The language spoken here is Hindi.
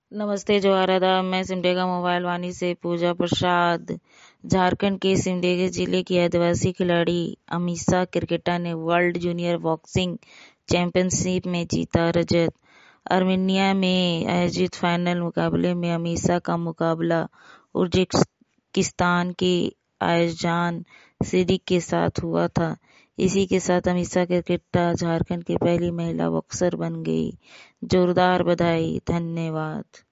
नमस्ते जोहार आदाब। मैं सिमडेगा मोबाइल वानी से पूजा प्रसाद। झारखंड के सिमडेगा जिले की आदिवासी खिलाड़ी अमीषा क्रिकेटा ने वर्ल्ड जूनियर बॉक्सिंग चैंपियनशिप में जीता रजत। आर्मेनिया में आयोजित फाइनल मुकाबले में अमीषा का मुकाबला उज्बेकिस्तान के आयरजान सिरिक के साथ हुआ था। इसी के साथ अमीषा क्रिकेटा झारखंड की पहली महिला बॉक्सर बन गई। जोरदार बधाई, धन्यवाद।